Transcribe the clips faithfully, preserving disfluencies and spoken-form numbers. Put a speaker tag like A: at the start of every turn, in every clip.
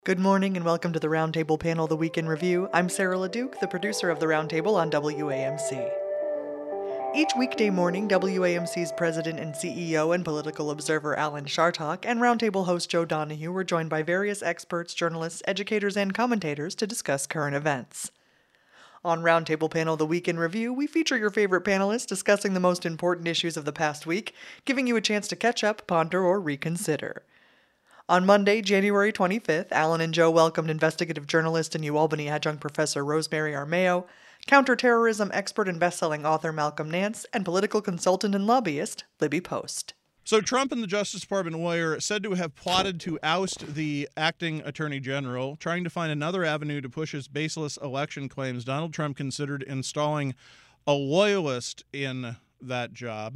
A: Good morning and welcome to the Roundtable Panel, The Week in Review. I'm Sarah LeDuc, the producer of the Roundtable on W A M C. Each weekday morning, W A M C's president and C E O and political observer Alan Chartock and Roundtable host Joe Donahue were joined by various experts, journalists, educators, and commentators to discuss current events. On Roundtable Panel, The Week in Review, we feature your favorite panelists discussing the most important issues of the past week, giving you a chance to catch up, ponder, or reconsider. On Monday, January twenty-fifth, Alan and Joe welcomed investigative journalist and UAlbany adjunct professor Rosemary Armao, counterterrorism expert and best-selling author Malcolm Nance, and political consultant and lobbyist Libby Post.
B: So Trump and the Justice Department lawyer said to have plotted to oust the acting attorney general, trying to find another avenue to push his baseless election claims. Donald Trump considered installing a loyalist in that job.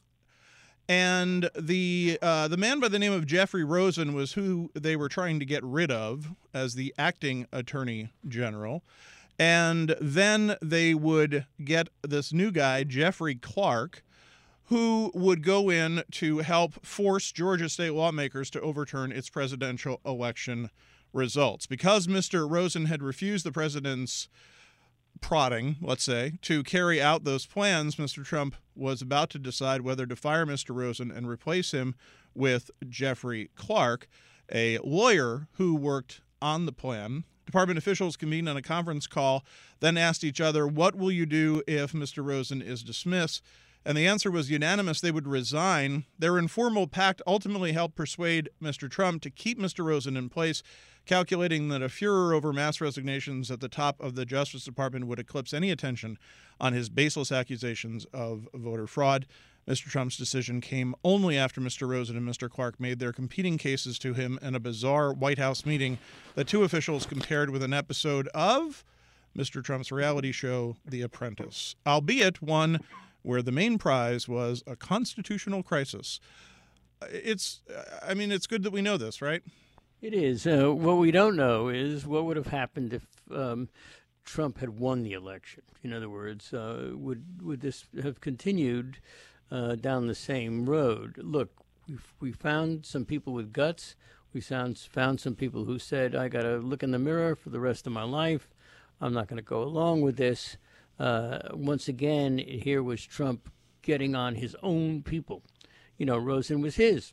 B: And the uh, the man by the name of Jeffrey Rosen was who they were trying to get rid of as the acting attorney general. And then they would get this new guy, Jeffrey Clark, who would go in to help force Georgia state lawmakers to overturn its presidential election results. Because Mister Rosen had refused the president's prodding, let's say, to carry out those plans, Mister Trump was about to decide whether to fire Mister Rosen and replace him with Jeffrey Clark, a lawyer who worked on the plan. Department officials convened on a conference call, then asked each other, what will you do if Mister Rosen is dismissed? And the answer was unanimous. They would resign. Their informal pact ultimately helped persuade Mister Trump to keep Mister Rosen in place, calculating that a furor over mass resignations at the top of the Justice Department would eclipse any attention on his baseless accusations of voter fraud. Mister Trump's decision came only after Mister Rosen and Mister Clark made their competing cases to him in a bizarre White House meeting that two officials compared with an episode of Mister Trump's reality show, The Apprentice, albeit one where the main prize was a constitutional crisis. It's, I mean, it's good that we know this, right?
C: It is. Uh, what we don't know is what would have happened if um, Trump had won the election. In other words, uh, would would this have continued uh, down the same road? Look, we we found some people with guts. We found found some people who said, "I got to look in the mirror for the rest of my life. I'm not going to go along with this." Uh, once again, here was Trump getting on his own people. You know, Rosen was his.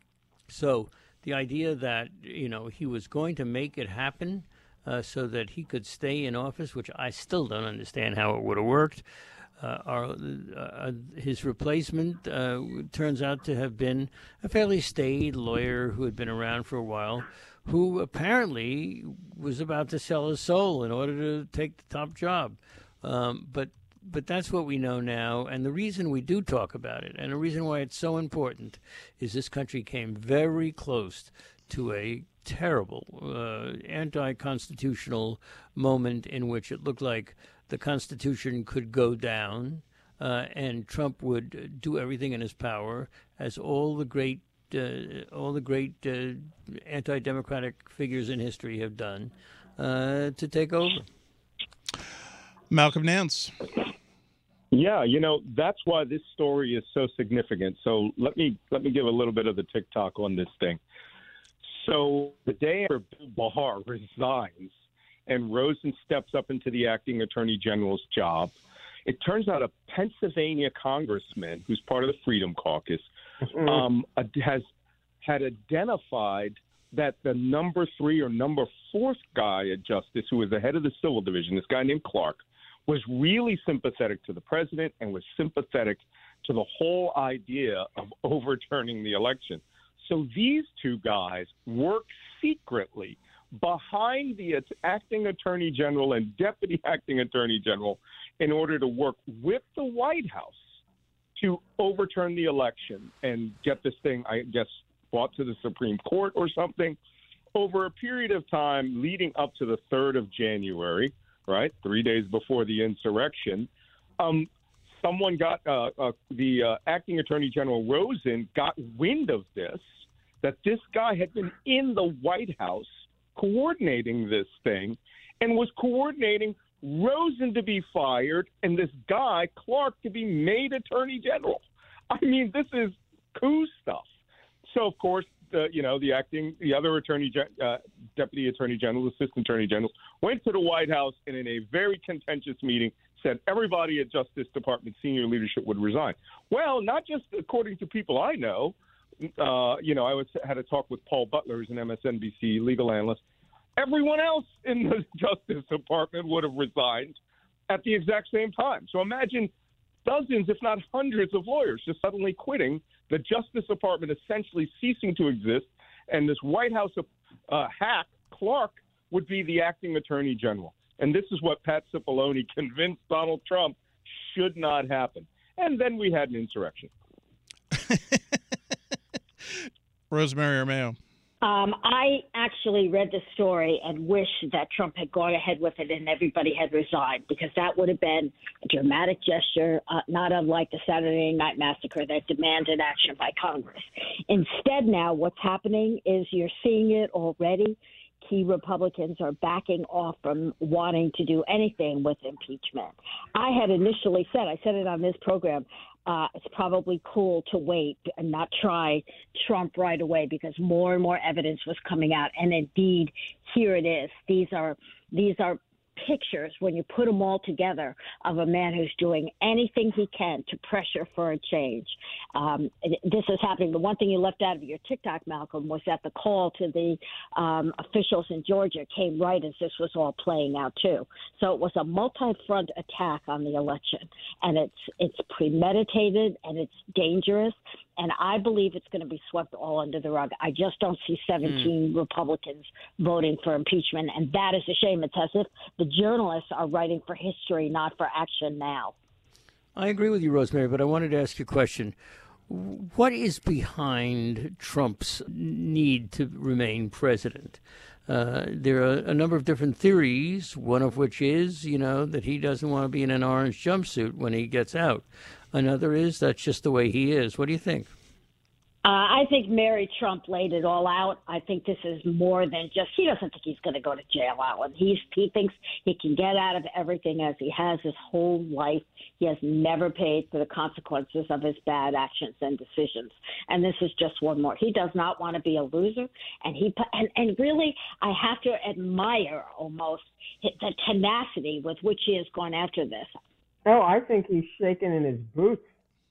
C: So the idea that, you know, he was going to make it happen uh, so that he could stay in office, which I still don't understand how it would have worked. Uh, our, uh, his replacement uh, turns out to have been a fairly staid lawyer who had been around for a while, who apparently was about to sell his soul in order to take the top job. Um, but but that's what we know now, and the reason we do talk about it, and the reason why it's so important, is this country came very close to a terrible uh, anti-constitutional moment in which it looked like the Constitution could go down, uh, and Trump would do everything in his power, as all the great uh, all the great uh, anti-democratic figures in history have done, uh, to take over.
B: Malcolm Nance.
D: Yeah, you know, that's why this story is so significant. So let me let me give a little bit of the TikTok on this thing. So the day after Bill Barr resigns and Rosen steps up into the acting attorney general's job, it turns out a Pennsylvania congressman who's part of the Freedom Caucus um, has had identified that the number three or number fourth guy at Justice, who was the head of the Civil Division, this guy named Clark, was really sympathetic to the president and was sympathetic to the whole idea of overturning the election. So these two guys work secretly behind the acting attorney general and deputy acting attorney general in order to work with the White House to overturn the election and get this thing, I guess, brought to the Supreme Court or something. Over a period of time leading up to the third of January, right, three days before the insurrection, um, someone got uh, uh, the uh, acting attorney general Rosen got wind of this, that this guy had been in the White House coordinating this thing and was coordinating Rosen to be fired and this guy, Clark, to be made attorney general. I mean, this is coup stuff. So, of course, uh, you know, the acting, the other attorney, uh, deputy attorney general, assistant attorney general, went to the White House and in a very contentious meeting said everybody at Justice Department senior leadership would resign. Well, not just according to people I know. Uh, you know, I was, had a talk with Paul Butler, who's an M S N B C legal analyst. Everyone else in the Justice Department would have resigned at the exact same time. So imagine dozens, if not hundreds, of lawyers just suddenly quitting, the Justice Department essentially ceasing to exist, and this White House uh, hack, Clark, would be the acting attorney general. And this is what Pat Cipollone convinced Donald Trump should not happen. And then we had an insurrection.
B: Rosemary Armao.
E: Um, I actually read the story and wish that Trump had gone ahead with it and everybody had resigned, because that would have been a dramatic gesture, uh, not unlike the Saturday Night Massacre that demanded action by Congress. Instead, now what's happening is you're seeing it already. Key Republicans are backing off from wanting to do anything with impeachment. I had initially said, I said it on this program, uh, it's probably cool to wait and not try Trump right away because more and more evidence was coming out. And indeed, here it is. These are these are pictures, when you put them all together, of a man who's doing anything he can to pressure for a change. Um, this is happening. The one thing you left out of your TikTok, Malcolm, was that the call to the um, officials in Georgia came right as this was all playing out, too. So it was a multi-front attack on the election, and it's it's premeditated and it's dangerous. And I believe it's going to be swept all under the rug. I just don't see seventeen mm. Republicans voting for impeachment, and that is a shame. It's as if the journalists are writing for history, not for action now.
C: I agree with you, Rosemary, but I wanted to ask you a question. What is behind Trump's need to remain president? Uh, there are a number of different theories, one of which is, you know, that he doesn't want to be in an orange jumpsuit when he gets out. Another is that's just the way he is. What do you think?
E: Uh, I think Mary Trump laid it all out. I think this is more than just, he doesn't think he's going to go to jail, Alan. He's, he thinks he can get out of everything as he has his whole life. He has never paid for the consequences of his bad actions and decisions. And this is just one more. He does not want to be a loser. And he and, and really, I have to admire almost the tenacity with which he has gone after this.
F: Oh, I think he's shaking in his boots,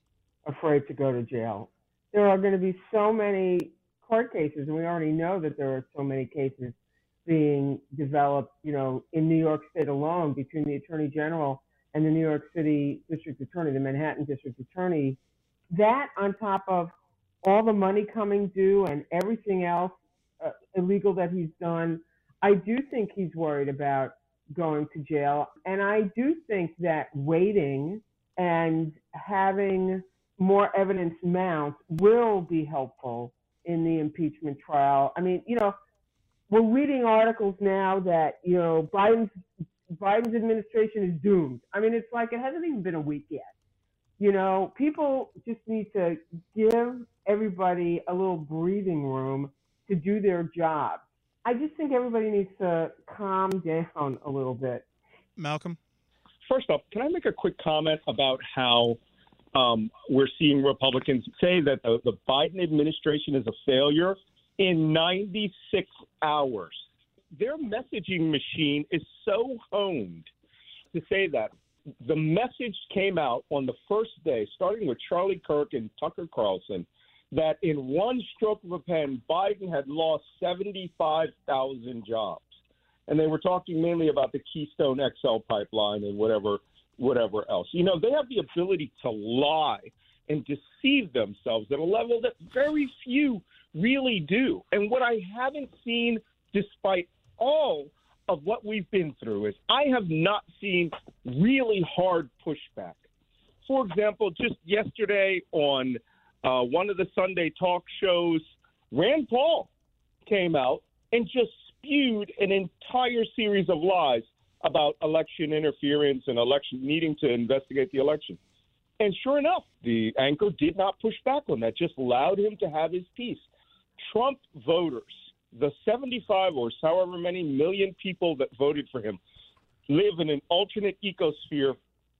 F: afraid to go to jail. There are going to be so many court cases, and we already know that there are so many cases being developed, you know, in New York State alone between the Attorney General and the New York City District Attorney, the Manhattan District Attorney. That on top of all the money coming due and everything else uh, illegal that he's done, I do think he's worried about going to jail. And I do think that waiting and having more evidence mount will be helpful in the impeachment trial. I mean, you know, we're reading articles now that, you know, Biden's Biden's administration is doomed. I mean, it's like it hasn't even been a week yet. You know, people just need to give everybody a little breathing room to do their job. I just think everybody needs to calm down a little bit.
B: Malcolm?
D: First off, can I make a quick comment about how um, we're seeing Republicans say that the, the Biden administration is a failure in ninety-six hours? Their messaging machine is so honed to say that. The message came out on the first day, starting with Charlie Kirk and Tucker Carlson, that in one stroke of a pen, Biden had lost seventy-five thousand jobs. And they were talking mainly about the Keystone X L pipeline and whatever whatever else. You know, they have the ability to lie and deceive themselves at a level that very few really do. And what I haven't seen, despite all of what we've been through, is I have not seen really hard pushback. For example, just yesterday on uh, one of the Sunday talk shows, Rand Paul came out and just spewed an entire series of lies about election interference and election needing to investigate the election. And sure enough, the anchor did not push back on that, just allowed him to have his piece. Trump voters, the seventy-five or however many million people that voted for him, live in an alternate ecosphere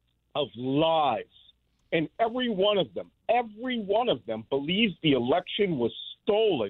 D: of lies. And every one of them, every one of them believes the election was stolen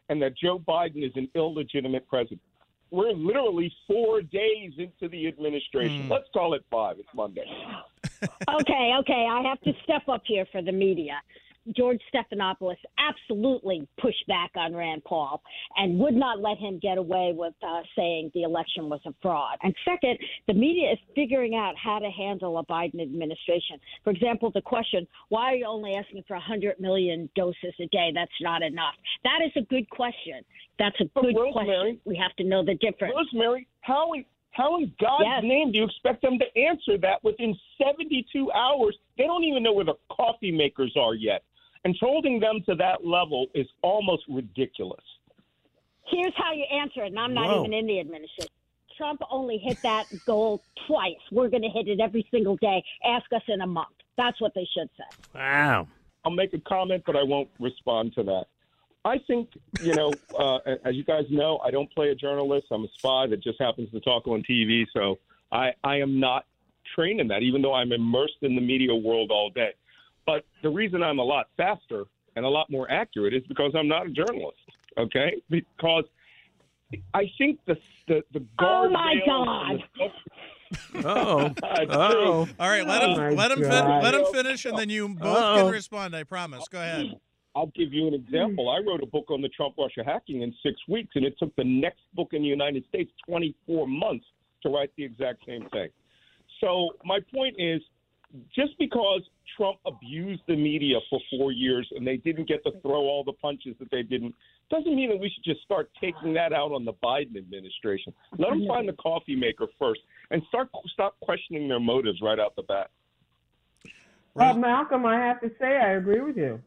D: and that Joe Biden is an illegitimate president. We're literally four days into the administration.
B: Mm.
D: Let's call it five. It's Monday.
E: Okay, okay. I have to step up here for the media. George Stephanopoulos absolutely pushed back on Rand Paul and would not let him get away with uh, saying the election was a fraud. And second, the media is figuring out how to handle a Biden administration. For example, the question, why are you only asking for one hundred million doses a day? That's not enough. That is a good question. That's a
D: But
E: good
D: Rosemary,
E: question. We have to know the difference.
D: Rosemary, how in, how in God's
E: Yes.
D: name do you expect them to answer that within seventy-two hours? They don't even know where the coffee makers are yet. And holding them to that level is almost ridiculous.
E: Here's how you answer it, and I'm not
C: Whoa.
E: even in the administration. Trump only hit that goal twice. We're going to hit it every single day. Ask us in a month. That's what they should say.
C: Wow.
D: I'll make a comment, but I won't respond to that. I think, you know, uh, as you guys know, I don't play a journalist. I'm a spy that just happens to talk on T V. So I, I am not trained in that, even though I'm immersed in the media world all day. But the reason I'm a lot faster and a lot more accurate is because I'm not a journalist, okay? Because I think the the, the
E: Oh, my
D: guardrails
E: God.
D: and the-
C: Uh-oh.
D: It's true.
C: Uh-oh.
B: All right, let
F: Oh
B: him
F: my
B: let him fin-
F: God.
B: let him finish, and then you both
C: Uh-oh.
B: can respond. I promise. Go ahead.
D: I'll give you an example. I wrote a book on the Trump-Russia hacking in six weeks, and it took the next book in the United States twenty-four months to write the exact same thing. So my point is, just because Trump abused the media for four years and they didn't get to throw all the punches that they didn't, doesn't mean that we should just start taking that out on the Biden administration. Let them find the coffee maker first and start stop questioning their motives right out the bat.
F: Well, Malcolm, I have to say I agree with you.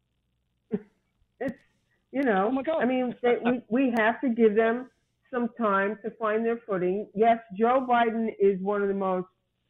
F: It's, you know,
D: Oh, my God.
F: I mean, they, we, we have to give them some time to find their footing. Yes, Joe Biden is one of the most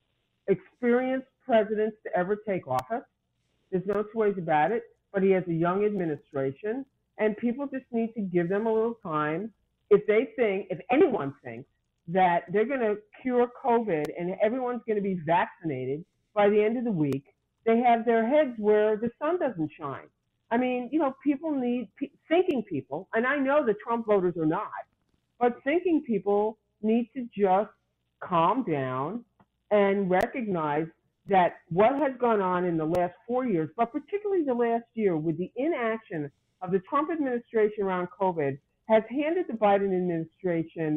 F: experienced presidents to ever take office. There's no two ways about it. But he has a young administration, and people just need to give them a little time. If they think, if anyone thinks that they're going to cure COVID and everyone's going to be vaccinated by the end of the week, they have their heads where the sun doesn't shine. I mean, you know, people need, thinking people, and I know the Trump voters are not, but thinking people need to just calm down and recognize that what has gone on in the last four years, but particularly the last year with the inaction of the Trump administration around COVID, has handed the Biden administration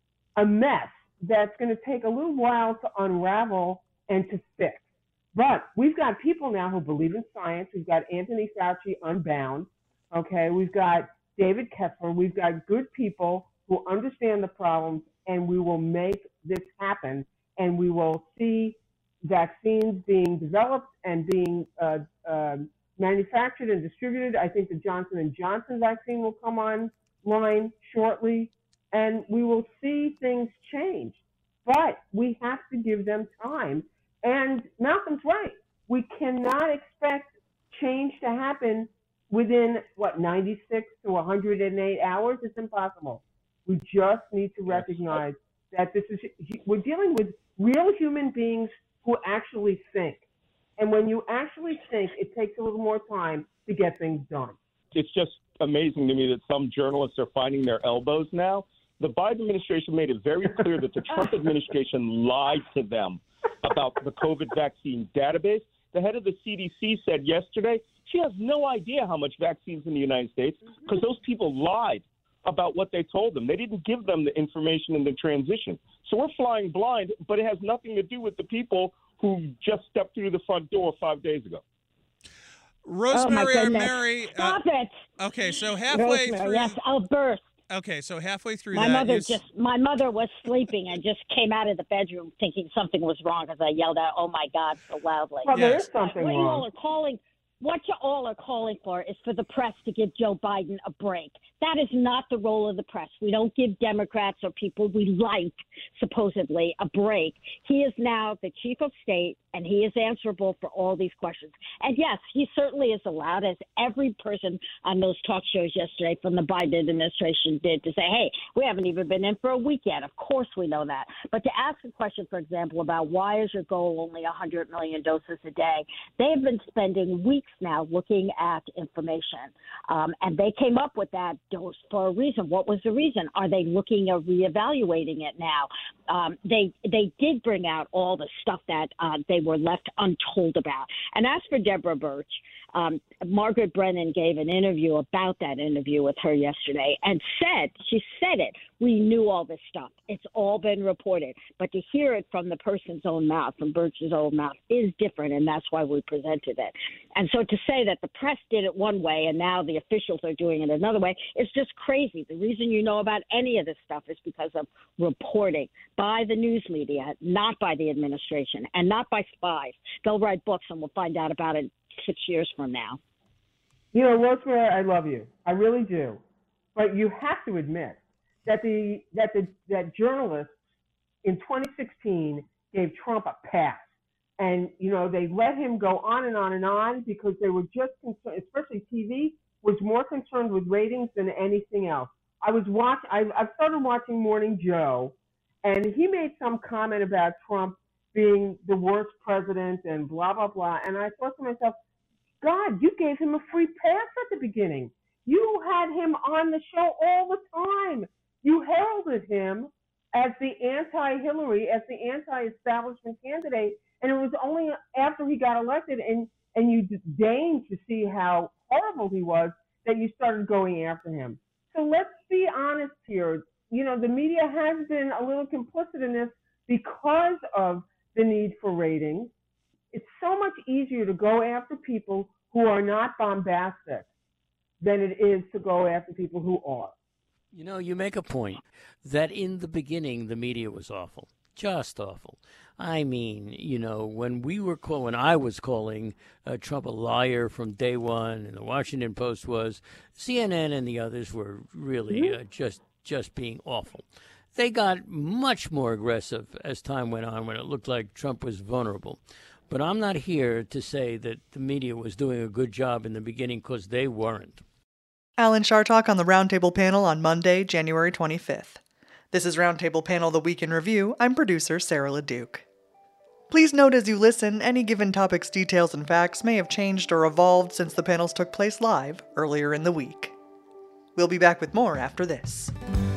F: a mess that's going to take a little while to unravel and to fix. But we've got people now who believe in science. We've got Anthony Fauci unbound. Okay, we've got David Kessler. We've got good people who understand the problems, and we will make this happen. And we will see vaccines being developed and being uh, uh, manufactured and distributed. I think the Johnson and Johnson vaccine will come online shortly, and we will see things change. But we have to give them time. And Malcolm's right. We cannot expect change to happen within, what, ninety-six to one hundred eight hours? It's impossible. We just need to recognize that this is, we're dealing with real human beings who actually think. And when you actually think, it takes a little more time to get things done.
D: It's just amazing to me that some journalists are finding their elbows now. The Biden administration made it very clear that the Trump administration lied to them about the COVID vaccine database. The head of the C D C said yesterday she has no idea how much vaccines in the United States because those people lied about what they told them. They didn't give them the information in the transition. So we're flying blind, but it has nothing to do with the people who just stepped through the front door five days ago.
B: Rosemary
E: oh
B: or
E: my
B: Mary. Uh,
E: Stop it.
B: okay, so halfway
E: Rosemary,
B: through.
E: yes, I'll burst.
B: Okay, so halfway through
E: My
B: that,
E: mother
B: you,
E: just, my mother was sleeping and just came out of the bedroom thinking something was wrong because I yelled out, "Oh my God," so loudly.
F: Well, there
B: Yes.
F: is something
E: What you all
F: wrong.
E: are calling, what you all are calling for is for the press to give Joe Biden a break. That is not the role of the press. We don't give Democrats or people we like, supposedly, a break. He is now the chief of state, and he is answerable for all these questions. And yes, he certainly is allowed, as every person on those talk shows yesterday from the Biden administration did, to say, hey, we haven't even been in for a week yet. Of course we know that. But to ask a question, for example, about why is your goal only one hundred million doses a day, they have been spending weeks now looking at information. Um, and they came up with that dose for a reason. What was the reason? Are they looking at reevaluating it now? Um, they they did bring out all the stuff that uh, they were left untold about. And as for Deborah Birch, um, Margaret Brennan gave an interview about that interview with her yesterday and said, she said it, we knew all this stuff. It's all been reported. But to hear it from the person's own mouth, from Birch's own mouth, is different, and that's why we presented it. And so to say that the press did it one way and now the officials are doing it another way is just crazy. The reason you know about any of this stuff is because of reporting by the news media, not by the administration, and not by spies. They'll write books and we'll find out about it six years from now.
F: You know, Rosemary, I love you. I really do. But you have to admit that the that the that journalists in twenty sixteen gave Trump a pass. And, you know, they let him go on and on and on because they were just concerned, especially T V, was more concerned with ratings than anything else. I was watch. I, I started watching Morning Joe, and he made some comment about Trump being the worst president and blah, blah, blah. And I thought to myself, God, you gave him a free pass at the beginning. You had him on the show all the time. You heralded him as the anti-Hillary, as the anti-establishment candidate. And it was only after he got elected and, and you deigned to see how horrible he was that you started going after him. So let's be honest here. You know, the media has been a little complicit in this because of the need for ratings. It's so much easier to go after people who are not bombastic than it is to go after people who are.
C: You know, you make a point that in the beginning the media was awful, just awful. I mean, you know, when we were call, when I was calling uh, Trump a liar from day one, and the Washington Post was, C N N and the others were really uh, just just being awful. They got much more aggressive as time went on when it looked like Trump was vulnerable. But I'm not here to say that the media was doing a good job in the beginning, because they weren't.
A: Alan Chartock on the Roundtable panel on Monday, January twenty-fifth. This is Roundtable Panel, the Week in Review. I'm producer Sarah LeDuc. Please note as you listen, any given topic's details and facts may have changed or evolved since the panels took place live earlier in the week. We'll be back with more after this.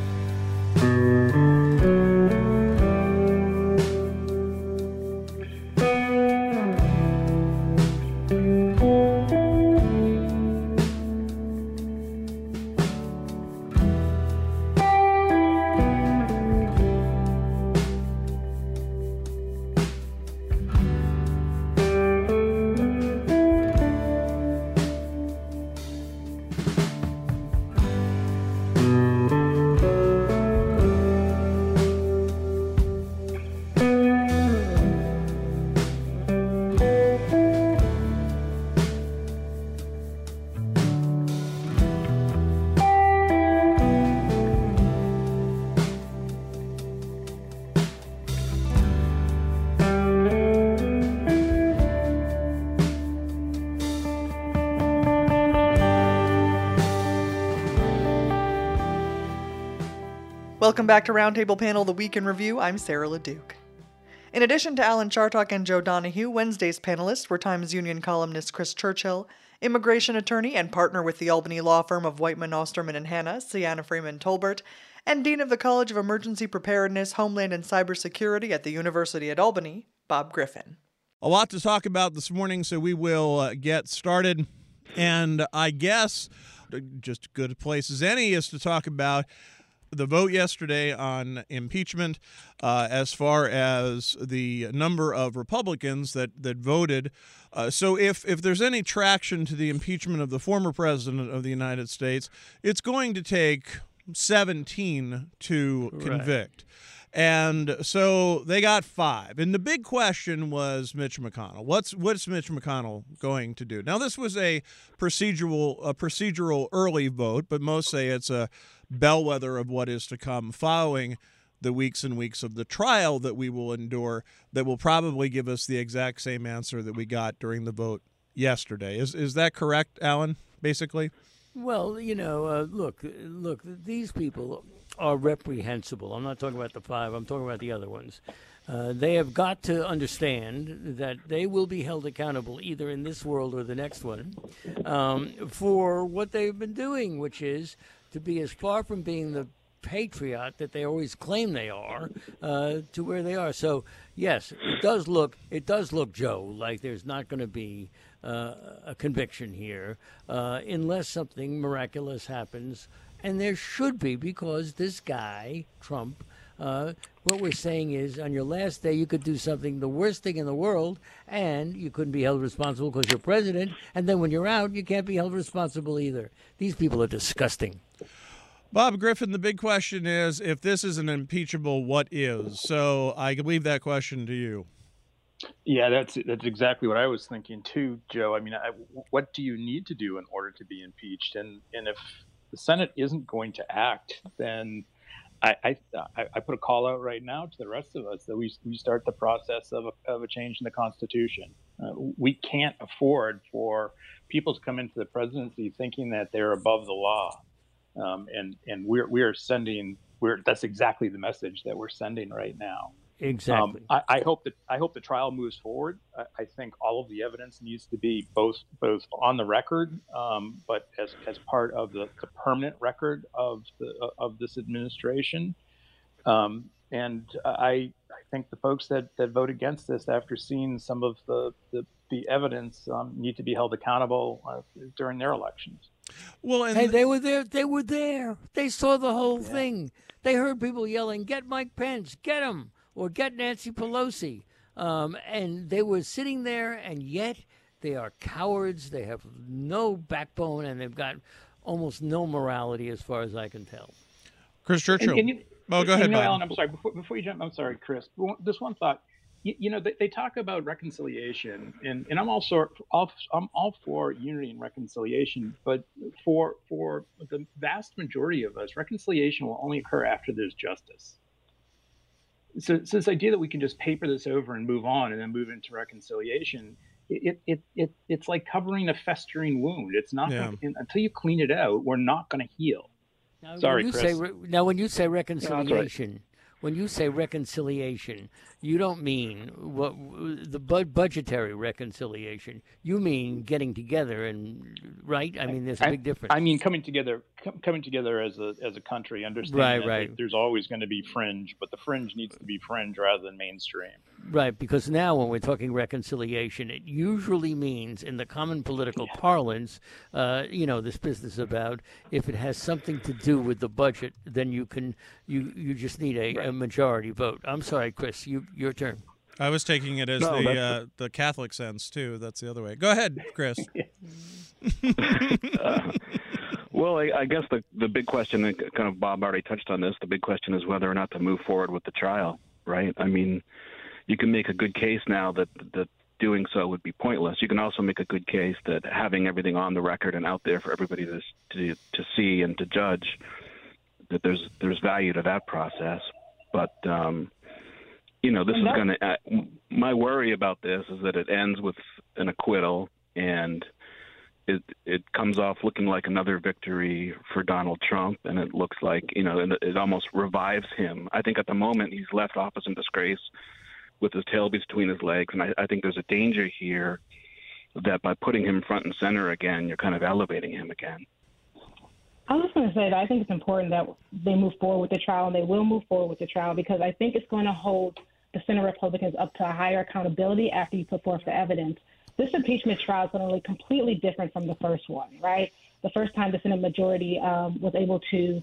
A: Welcome back to Roundtable Panel, the Week in Review. I'm Sarah LeDuc. In addition to Alan Chartock and Joe Donahue, Wednesday's panelists were Times Union columnist Chris Churchill, immigration attorney and partner with the Albany law firm of Whiteman, Osterman and Hanna, Sienna Freeman Tolbert, and Dean of the College of Emergency Preparedness, Homeland and Cybersecurity at the University at Albany, Bob Griffin.
B: A lot to talk about this morning, so we will uh, get started. And I guess just as good a place as any is to talk about the vote yesterday on impeachment, uh, as far as the number of Republicans that that voted. Uh, so if if there's any traction to the impeachment of the former president of the United States, it's going to take seventeen to
C: Right.
B: convict. And so they got five. And the big question was Mitch McConnell. What's what's Mitch McConnell going to do? Now, this was a procedural a procedural early vote, but most say it's a bellwether of what is to come following the weeks and weeks of the trial that we will endure, that will probably give us the exact same answer that we got during the vote yesterday. Is is that correct, Alan, basically?
C: Well, you know, uh, look, look, these people are reprehensible. I'm not talking about the five. I'm talking about the other ones. Uh, they have got to understand that they will be held accountable either in this world or the next one um, for what they've been doing, which is to be as far from being the patriot that they always claim they are uh, to where they are. So yes, it does look it does look, Joe, like there's not going to be uh, a conviction here uh, unless something miraculous happens, and there should be, because this guy Trump, uh, what we're saying is on your last day you could do something, the worst thing in the world, and you couldn't be held responsible because you're president, and then when you're out you can't be held responsible either. These people are disgusting.
B: Bob Griffin, the big question is, if this is an impeachable, what is? So I leave that question to you.
G: Yeah, that's that's exactly what I was thinking too, Joe. I mean, I, what do you need to do in order to be impeached? And and if the Senate isn't going to act, then I I, I put a call out right now to the rest of us that we we start the process of a, of a change in the Constitution. Uh, we can't afford for people to come into the presidency thinking that they're above the law. Um, and and we're we are sending we're that's exactly the message that we're sending right now.
C: Exactly.
G: Um, I, I hope that I hope the trial moves forward. I, I think all of the evidence needs to be both both on the record, um, but as as part of the, the permanent record of the of this administration. Um, and I I think the folks that, that vote against this, after seeing some of the the, the evidence, um, need to be held accountable uh, during their elections.
B: Well, and
C: hey, they were there. They were there. They saw the whole yeah. thing. They heard people yelling, "Get Mike Pence, get him," or "Get Nancy Pelosi," um, and they were sitting there. And yet, they are cowards. They have no backbone, and they've got almost no morality, as far as I can tell.
B: Chris Churchill.
G: And, and you,
B: oh, go ahead,
G: you know,
B: Bob.
G: Alan, I'm sorry. Before, before you jump, I'm sorry, Chris. This one thought. You, you know, they, they talk about reconciliation, and, and I'm also all, I'm all for unity and reconciliation. But for for the vast majority of us, reconciliation will only occur after there's justice. So, so this idea that we can just paper this over and move on, and then move into reconciliation, it it it it's like covering a festering wound. It's not
B: yeah.
G: gonna, until you clean it out, we're not going to heal.
C: Now,
G: Sorry,
C: when you
G: Chris.
C: Say, now, when you say reconciliation.
G: No,
C: When you say reconciliation, you don't mean what the bu- budgetary reconciliation. You mean getting together, and right? I mean, there's a big difference.
G: I mean, coming together, com- coming together as a as a country, understanding
C: right,
G: that
C: right.
G: there's always going to be fringe, but the fringe needs to be fringe rather than mainstream.
C: Right, because now when we're talking reconciliation, it usually means, in the common political yeah. parlance, uh, you know, this business about if it has something to do with the budget, then you can you you just need a, right. a majority vote. I'm sorry, Chris, you your turn.
B: I was taking it as
H: no,
B: the uh, the Catholic sense too. That's the other way. Go ahead, Chris.
H: uh, well, I, I guess the the big question, kind of Bob already touched on this. The big question is whether or not to move forward with the trial. Right? I mean, you can make a good case now that that doing so would be pointless. You can also make a good case that having everything on the record and out there for everybody to to, to see and to judge, that there's there's value to that process. But um, you know, this is going to. Uh, my worry about this is that it ends with an acquittal, and it it comes off looking like another victory for Donald Trump, and it looks like, you know, it, it almost revives him. I think at the moment he's left office in disgrace with his tail between his legs, and I, I think there's a danger here that by putting him front and center again, you're kind of elevating him again.
I: I was going to say that I think it's important that they move forward with the trial, and they will move forward with the trial, because I think it's going to hold the Senate Republicans up to a higher accountability after you put forth the evidence. This impeachment trial is going to look completely different from the first one, right? The first time the Senate majority um, was able to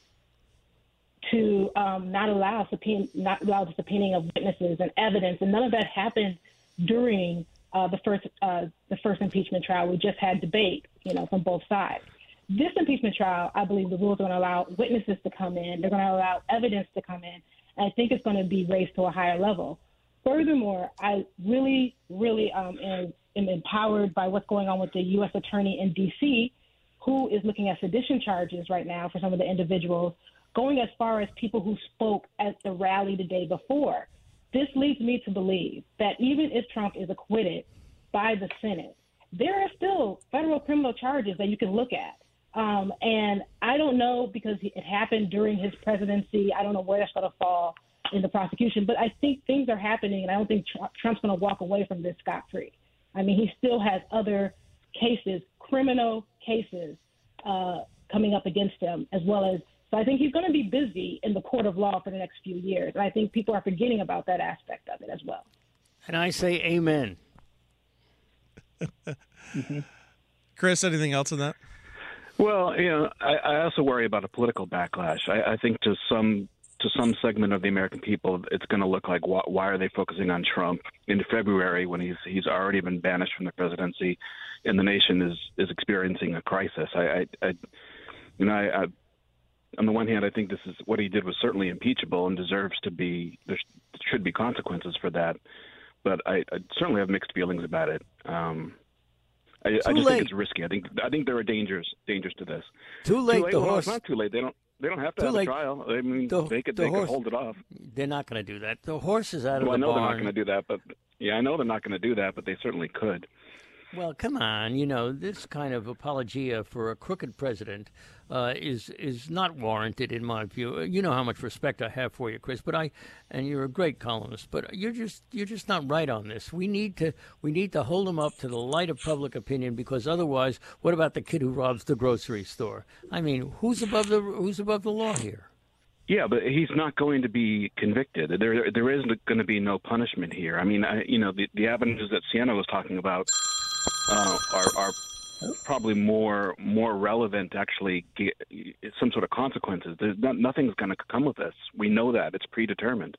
I: to um, not allow subpoena, not allow the subpoenaing of witnesses and evidence, and none of that happened during uh, the first uh, the first impeachment trial. We just had debate, you know, from both sides. This impeachment trial, I believe the rules are going to allow witnesses to come in. They're going to allow evidence to come in. And I think it's going to be raised to a higher level. Furthermore, I really, really um, am, am empowered by what's going on with the U S attorney in D C, who is looking at sedition charges right now for some of the individuals, going as far as people who spoke at the rally the day before. This leads me to believe that even if Trump is acquitted by the Senate, there are still federal criminal charges that you can look at. Um, and I don't know, because it happened during his presidency. I don't know where that's going to fall in the prosecution, but I think things are happening, and I don't think Trump's going to walk away from this scot-free. I mean, he still has other cases, criminal cases, uh, coming up against him, as well as, so I think he's going to be busy in the court of law for the next few years. And I think people are forgetting about that aspect of it as well.
C: And I say amen.
B: mm-hmm. Chris, anything else on that?
H: Well, you know, I, I also worry about a political backlash. I, I think to some to some segment of the American people, it's going to look like, why, why are they focusing on Trump in February when he's he's already been banished from the presidency, and the nation is, is experiencing a crisis? I, I, I you know, I, I, on the one hand, I think this is what he did was certainly impeachable and deserves to be. There should be consequences for that, but I, I certainly have mixed feelings about it. Um, I, I just
C: late.
H: think it's risky. I think I think there are dangers dangers to this.
C: Too late.
H: Too late?
C: The
H: well,
C: horse.
H: It's not too late. They don't. They don't have to
C: Too
H: have
C: late.
H: a trial. I mean,
C: The-
H: they could
C: the
H: they
C: horse-
H: could hold it off.
C: They're not going to do that. The horse is out of
H: Well, I
C: the
H: know
C: barn.
H: they're not going to do that, but yeah, I know they're not going to do that, but they certainly could.
C: Well, come on, you know, this kind of apologia for a crooked president uh, is is not warranted in my view. You know how much respect I have for you, Chris, but I and you're a great columnist, but you're just you're just not right on this. We need to we need to hold him up to the light of public opinion, because otherwise, what about the kid who robs the grocery store? I mean, who's above the who's above the law here?
H: Yeah, but he's not going to be convicted. There, there is going to be no punishment here. I mean, I, you know, the, the avenues that Sienna was talking about uh, are, are probably more more relevant to actually get some sort of consequences. There's not, nothing's going to come with this. We know that. It's predetermined.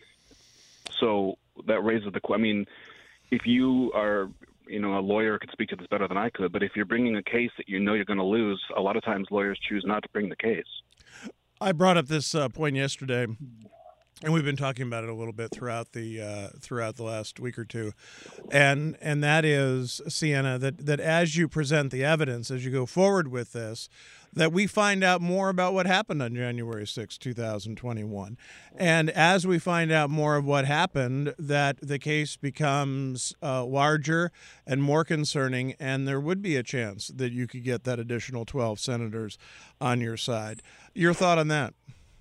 H: So that raises the question. I mean, if you are, you know, a lawyer could speak to this better than I could, but if you're bringing a case that you know you're going to lose, a lot of times lawyers choose not to bring the case.
B: I brought up this uh, point yesterday, and we've been talking about it a little bit throughout the uh, throughout the last week or two, and and that is, Sienna, that that as you present the evidence, as you go forward with this, that we find out more about what happened on January sixth, two thousand twenty-one, and as we find out more of what happened, that the case becomes uh, larger and more concerning, and there would be a chance that you could get that additional twelve senators on your side. Your thought on that?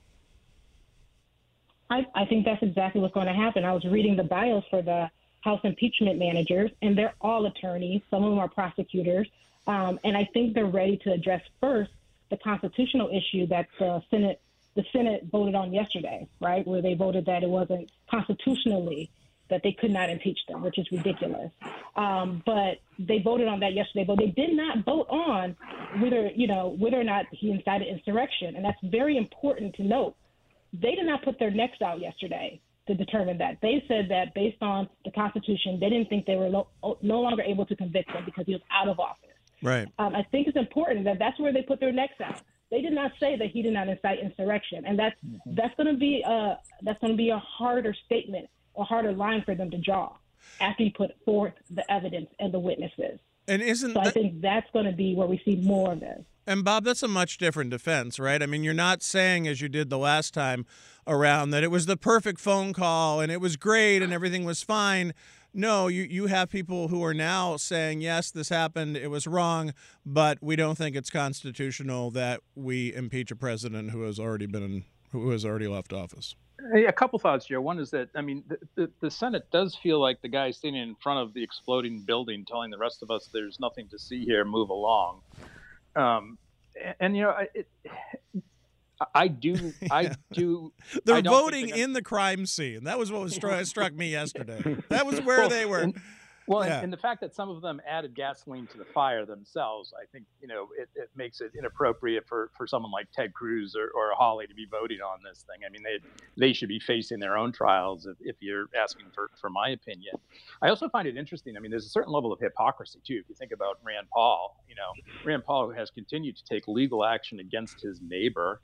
I: I, I think that's exactly what's going to happen. I was reading the bios for the House impeachment managers, and they're all attorneys. Some of them are prosecutors. Um, and I think they're ready to address first the constitutional issue that the Senate the Senate voted on yesterday, right, where they voted that it wasn't constitutionally that they could not impeach them, which is ridiculous. Um, but they voted on that yesterday, but they did not vote on whether, you know, whether or not he incited insurrection. And that's very important to note. They did not put their necks out yesterday to determine that. They said that based on the Constitution, they didn't think they were lo- no longer able to convict him because he was out of office.
B: Right.
I: Um, I think it's important that that's where they put their necks out. They did not say that he did not incite insurrection, and that's mm-hmm. that's going to be a that's going to be a harder statement, a harder line for them to draw after you put forth the evidence and the witnesses.
B: And isn't
I: so
B: that,
I: I think that's going to be where we see more of this.
B: And Bob, that's a much different defense, right? I mean, you're not saying, as you did the last time around, that it was the perfect phone call and it was great and everything was fine. No, you, you have people who are now saying, yes, this happened, it was wrong, but we don't think it's constitutional that we impeach a president who has already been in, who has already left office.
G: A couple thoughts here. One is that, I mean, the, the, the Senate does feel like the guy sitting in front of the exploding building telling the rest of us there's nothing to see here, move along. Um, and, and, you know, it, I do, I do.
B: They're
G: I
B: voting
G: they're gonna...
B: in the crime scene. That was what was struck, struck me yesterday. That was where
G: well,
B: they were.
G: And, well,
B: yeah.
G: and, and the fact that some of them added gasoline to the fire themselves, I think, you know, it, it makes it inappropriate for, for someone like Ted Cruz or, or Hawley to be voting on this thing. I mean, they they should be facing their own trials if, if you're asking for, for my opinion. I also find it interesting. I mean, there's a certain level of hypocrisy, too. If you think about Rand Paul, you know, Rand Paul has continued to take legal action against his neighbor.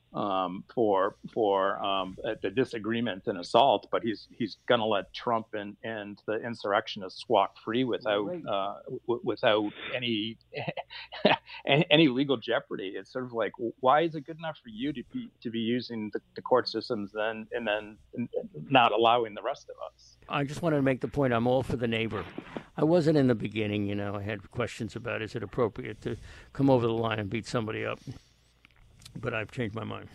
G: um, for for um, the disagreement and assault, but he's he's going to let Trump and, and the insurrectionists walk free without
C: Right.
G: uh, w- without any any legal jeopardy. It's sort of like, why is it good enough for you to be to be using the, the court systems then and then not allowing the rest of us?
C: I just wanted to make the point I'm all for the neighbor. I wasn't in the beginning, you know, I had questions about is it appropriate to come over the line and beat somebody up. But I've changed my mind.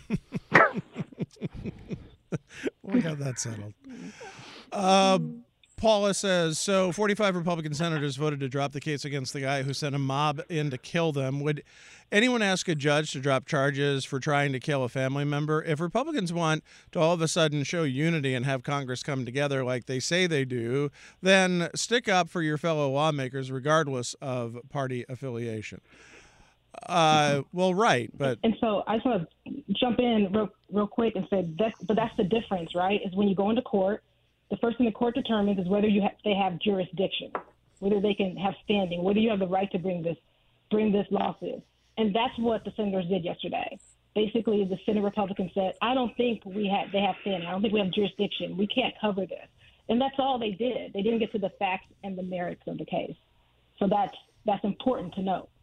B: We got that settled. Uh, Paula says, so forty-five Republican senators voted to drop the case against the guy who sent a mob in to kill them. Would anyone ask a judge to drop charges for trying to kill a family member? If Republicans want to all of a sudden show unity and have Congress come together like they say they do, then stick up for your fellow lawmakers regardless of party affiliation. Uh, well, right, but
I: And so I just want to jump in real, real quick and say that, but that's the difference, right? Is when you go into court, the first thing the court determines is whether you ha- they have jurisdiction, whether they can have standing, whether you have the right to bring this, bring this lawsuit, and that's what the senators did yesterday. Basically, the Senate Republicans said, "I don't think we have they have standing. I don't think we have jurisdiction. We can't cover this," and that's all they did. They didn't get to the facts and the merits of the case. So that's that's important to note.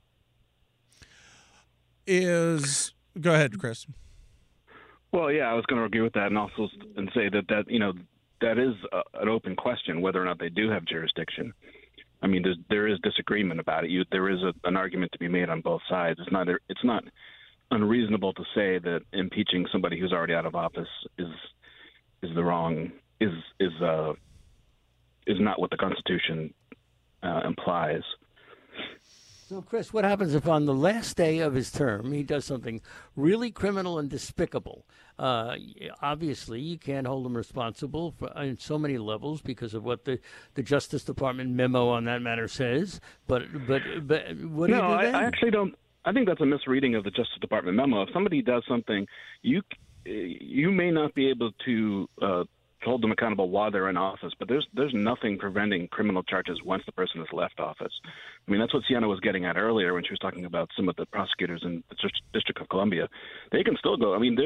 B: is go ahead, Chris.
H: Well, yeah, I was going to argue with that, and also and say that that you know that is a, an open question whether or not they do have jurisdiction. I mean, there's, there is disagreement about it. You, there is a, an argument to be made on both sides. It's not it's not unreasonable to say that impeaching somebody who's already out of office is is the wrong is is uh, is not what the Constitution uh, implies.
C: So, Chris, what happens if on the last day of his term he does something really criminal and despicable? Uh, obviously, you can't hold him responsible for, on so many levels because of what the, the Justice Department memo on that matter says. But but but what do
H: no,
C: you do
H: I,
C: then?
H: I actually don't. I think that's a misreading of the Justice Department memo. If somebody does something, you you may not be able to uh, hold them accountable while they're in office, but there's there's nothing preventing criminal charges once the person has left office. I mean, that's what Sienna was getting at earlier when she was talking about some of the prosecutors in the District of Columbia. They can still go. I mean,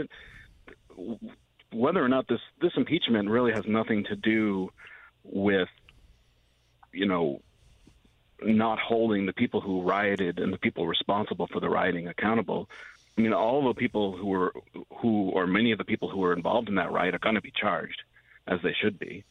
H: whether or not this this impeachment really has nothing to do with, you know, not holding the people who rioted and the people responsible for the rioting accountable. I mean, all the people who were, who, or many of the people who were involved in that riot are going to be charged, as they should be.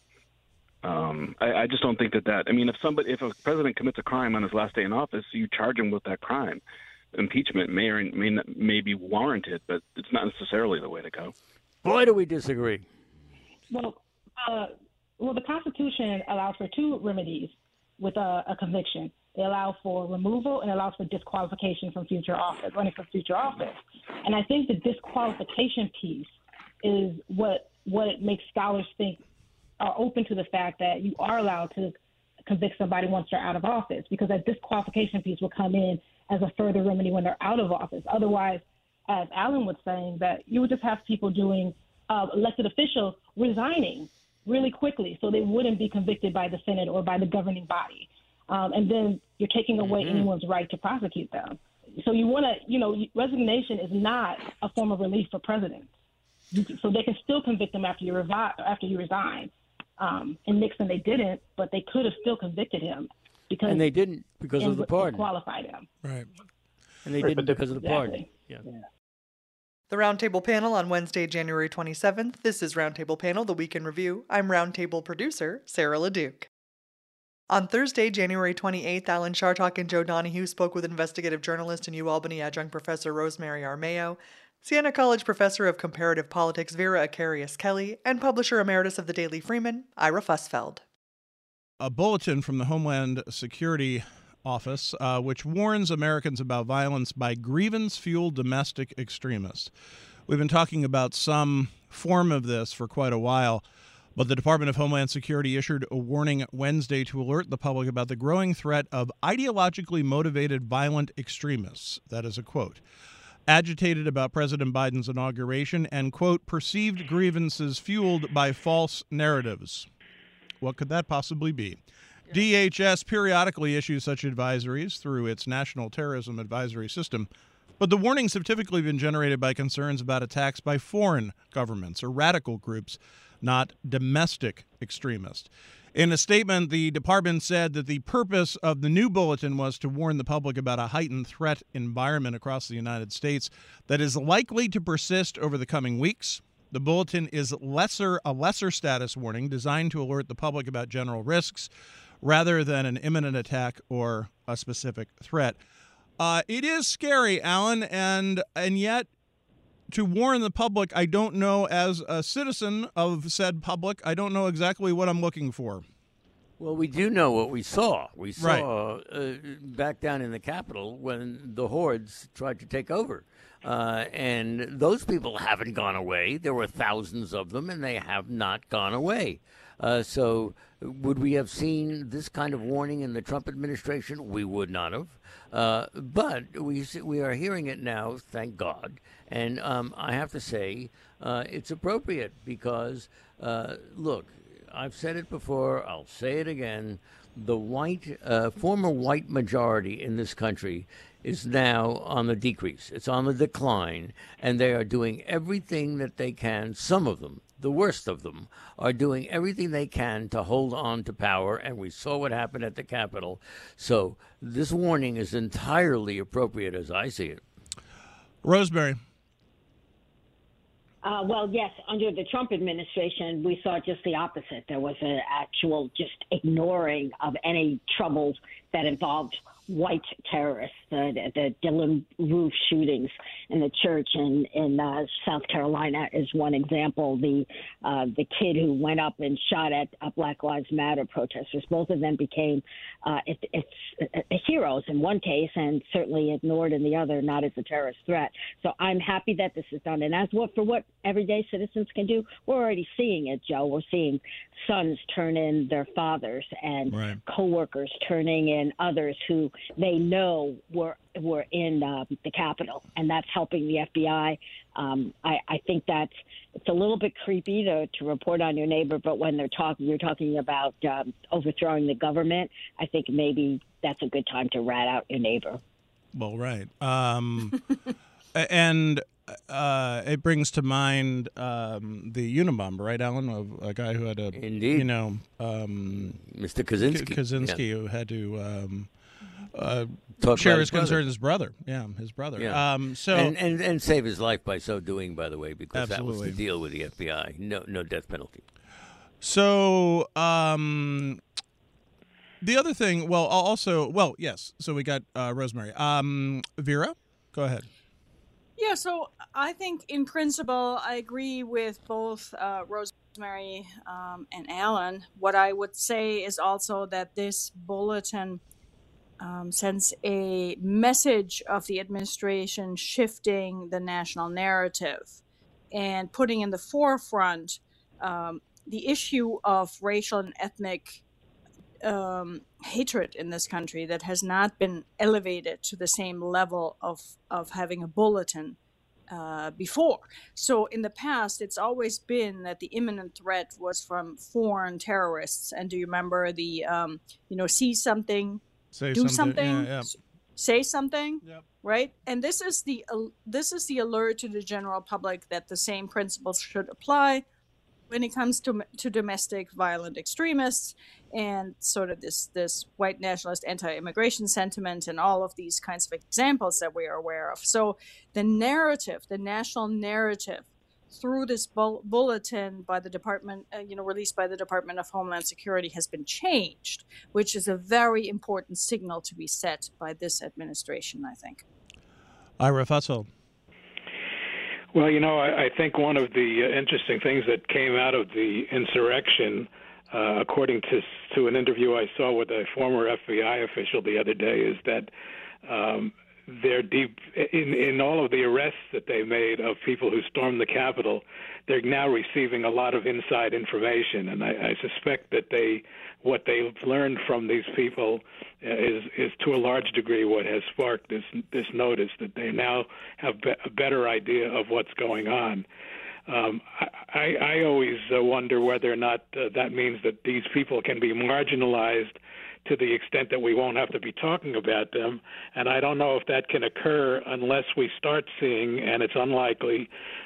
H: Um, I, I just don't think that that. I mean, if somebody, if a president commits a crime on his last day in office, you charge him with that crime. Impeachment may or may not, may be warranted, but it's not necessarily the way to go.
C: Boy, do we disagree.
I: Well, uh, well, the Constitution allows for two remedies with a, a conviction. They allow for removal and allows for disqualification from future office, running for future office. And I think the disqualification piece is what what makes scholars think are open to the fact that you are allowed to convict somebody once they're out of office, because that disqualification piece will come in as a further remedy when they're out of office. Otherwise, as Alan was saying, that you would just have people doing uh, elected officials resigning really quickly so they wouldn't be convicted by the Senate or by the governing body. Um, and then you're taking away mm-hmm. anyone's right to prosecute them. So you want to, you know, resignation is not a form of relief for presidents. So they can still convict them after you, revi- after you resign. Um, in Nixon, they didn't, but they could have still convicted him. because
C: And they didn't because of the pardon.
I: Qualified him.
B: Right.
C: And they
G: Right,
C: didn't
G: but the-
C: because of the
I: Exactly.
C: pardon. Yeah.
I: Yeah.
A: The Roundtable panel on Wednesday, January twenty-seventh. This is Roundtable Panel, the Week in Review. I'm Roundtable producer, Sarah LeDuc. On Thursday, January twenty-eighth, Alan Chartock and Joe Donahue spoke with investigative journalist and UAlbany adjunct professor Rosemary Armeo, Siena College professor of comparative politics Vera Acarius Kelly, and publisher emeritus of the Daily Freeman, Ira Fussfeld.
B: A bulletin from the Homeland Security Office, uh, which warns Americans about violence by grievance-fueled domestic extremists. We've been talking about some form of this for quite a while, but the Department of Homeland Security issued a warning Wednesday to alert the public about the growing threat of ideologically motivated violent extremists. That is a quote. Agitated about President Biden's inauguration and, quote, perceived grievances fueled by false narratives. What could that possibly be? D H S periodically issues such advisories through its National Terrorism Advisory System, But the warnings have typically been generated by concerns about attacks by foreign governments or radical groups, not domestic extremists. In a statement, the department said that the purpose of the new bulletin was to warn the public about a heightened threat environment across the United States that is likely to persist over the coming weeks. The bulletin is lesser a lesser status warning designed to alert the public about general risks rather than an imminent attack or a specific threat. Uh, it is scary, Alan, and and yet to warn the public, I don't know, as a citizen of said public, I don't know exactly what I'm looking for.
C: Well, we do know what we saw. We saw
B: Right.
C: uh, back down in the Capitol when the hordes tried to take over. Uh, and those people haven't gone away. There were thousands of them, and they have not gone away. Uh, so would we have seen this kind of warning in the Trump administration? We would not have. Uh, but we we are hearing it now, thank God. And um, I have to say uh, it's appropriate because, uh, look, I've said it before, I'll say it again. The white, uh, former white majority in this country is now on the decrease. It's on the decline, and they are doing everything that they can. Some of them, the worst of them, are doing everything they can to hold on to power, and we saw what happened at the Capitol. So this warning is entirely appropriate as I see it.
B: Rosemary.
E: Uh, well, yes, under the Trump administration, we saw just the opposite. There was an actual just ignoring of any troubles that involved white terrorists. The, the Dylan Roof shootings in the church in, in uh, South Carolina is one example. The uh, the kid who went up and shot at uh, Black Lives Matter protesters, both of them became uh, it, it's uh, heroes in one case and certainly ignored in the other, not as a terrorist threat. So I'm happy that this is done. And as what for what everyday citizens can do, we're already seeing it, Joe. We're seeing sons turn in their fathers and
B: Right.
E: coworkers turning in others who they know were were in uh, the Capitol, and that's helping the F B I. Um, I, I think that's it's a little bit creepy to, to report on your neighbor, but when they're talking, you're talking about um, overthrowing the government. I think maybe that's a good time to rat out your neighbor.
B: Well, right. Um, and uh, it brings to mind um, the Unabomber, right, Alan? A, a guy who had a,
C: Indeed.
B: you know, um,
C: Mister Kaczynski.
B: K- Kaczynski,
C: Yeah.
B: who had to um, uh,
C: Talk
B: share
C: about
B: his
C: his brother.
B: concerns. His brother, yeah, his brother.
C: Yeah.
B: Um, so
C: and, and and save his life by so doing, by the way, because that was
B: Absolutely.
C: the deal with the F B I. No, no death penalty.
B: So, um, the other thing, well, al- also, well, yes. So we got uh, Rosemary. Um, Vera, go ahead.
J: Yeah, so I think in principle, I agree with both uh, Rosemary um, and Alan. What I would say is also that this bulletin um, sends a message of the administration shifting the national narrative and putting in the forefront um, the issue of racial and ethnic um, hatred in this country that has not been elevated to the same level of, of having a bulletin uh, before. So in the past, it's always been that the imminent threat was from foreign terrorists. And do you remember the, um, you know, see something,
B: Say
J: do
B: something.
J: something,
B: Yeah, yeah.
J: s- say something,
B: Yep.
J: right? And this is the al- this is the alert to the general public that the same principles should apply when it comes to to domestic violent extremists and sort of this this white nationalist anti-immigration sentiment and all of these kinds of examples that we are aware of. So the narrative, the national narrative, through this bull- bulletin by the department, uh, you know, released by the Department of Homeland Security, has been changed, which is a very important signal to be set by this administration, I think.
B: Ira Fussell.
K: Well, you know, I, I think one of the uh, interesting things that came out of the insurrection, uh, according to to an interview I saw with a former F B I official the other day, is that um, they're deep in in all of the arrests that they made of people who stormed the Capitol. They're now receiving a lot of inside information, and I, I suspect that they what they've learned from these people is is to a large degree what has sparked this this notice, that they now have be- a better idea of what's going on. Um, I, I always uh, wonder whether or not uh, that means that these people can be marginalized to the extent that we won't have to be talking about them. And I don't know if that can occur unless we start seeing, and it's unlikely,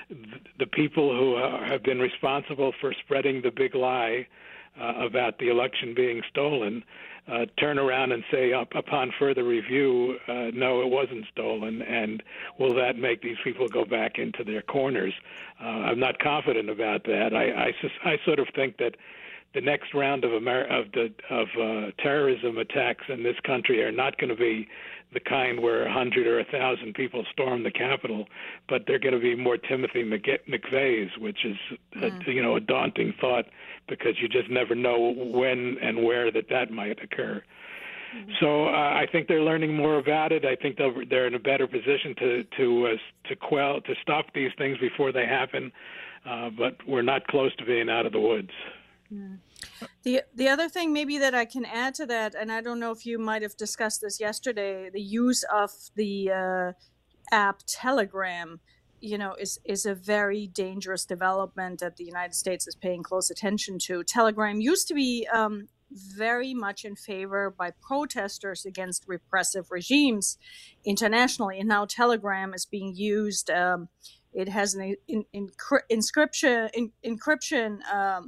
K: the people who have been responsible for spreading the big lie uh, about the election being stolen uh, turn around and say, up, upon further review, uh, no, it wasn't stolen. And will that make these people go back into their corners? Uh, I'm not confident about that. I, I, I sort of think that the next round of Amer- of the of uh, terrorism attacks in this country are not going to be the kind where a hundred or a thousand people storm the Capitol, but they're going to be more Timothy McVeigh's, which is a, mm. you know a daunting thought, because you just never know when and where that that might occur. Mm. So uh, I think they're learning more about it. I think they're they're in a better position to to uh, to quell to stop these things before they happen, uh, but we're not close to being out of the woods.
J: Mm. The the other thing maybe that I can add to that, and I don't know if you might have discussed this yesterday, the use of the uh, app Telegram, you know, is is a very dangerous development that the United States is paying close attention to. Telegram used to be um, very much in favor by protesters against repressive regimes internationally, and now Telegram is being used. Um, it has an in, in, inscription in, encryption. Um,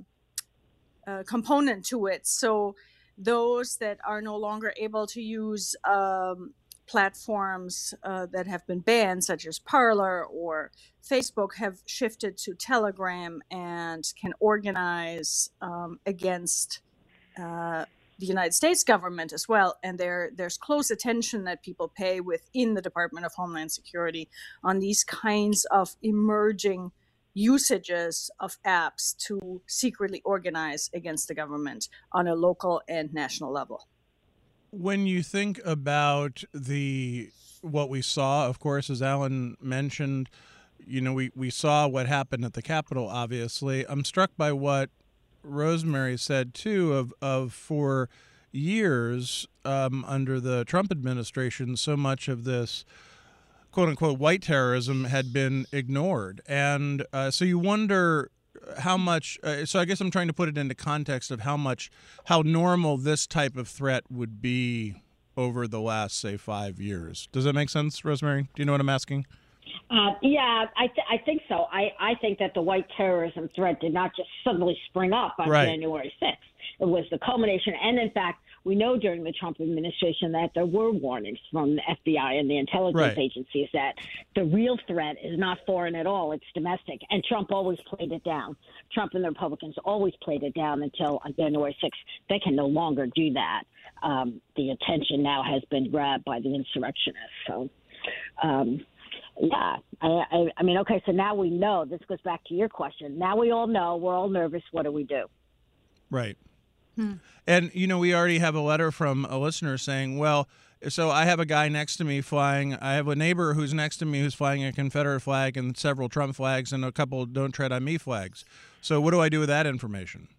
J: Uh, component to it. So those that are no longer able to use um, platforms uh, that have been banned, such as Parler or Facebook, have shifted to Telegram and can organize um, against uh, the United States government as well. And there, there's close attention that people pay within the Department of Homeland Security on these kinds of emerging usages of apps to secretly organize against the government on a local and national level.
B: When you think about the what we saw, of course, as Alan mentioned, you know, we, we saw what happened at the Capitol, obviously. I'm struck by what Rosemary said, too, of, of for years um, under the Trump administration, so much of this quote-unquote white terrorism had been ignored. And uh, so you wonder how much uh, – so I guess I'm trying to put it into context of how much – how normal this type of threat would be over the last, say, five years. Does that make sense, Rosemary? Do you know what I'm asking?
E: Uh, yeah, I, th- I think so. I, I think that the white terrorism threat did not just suddenly spring up on
B: right.
E: January sixth. It was the culmination. And, in fact, we know during the Trump administration that there were warnings from the F B I and the intelligence
B: right.
E: agencies that the real threat is not foreign at all. It's domestic. And Trump always played it down. Trump and the Republicans always played it down until on January sixth. They can no longer do that. Um, the attention now has been grabbed by the insurrectionists. So, um, yeah, I, I, I mean, okay, so now we know. This goes back to your question. Now we all know. We're all nervous. What do we do?
B: Right. Hmm. And, you know, we already have a letter from a listener saying, well, so I have a guy next to me flying, I have a neighbor who's next to me who's flying a Confederate flag and several Trump flags and a couple Don't Tread on Me flags. So what do I do with that information?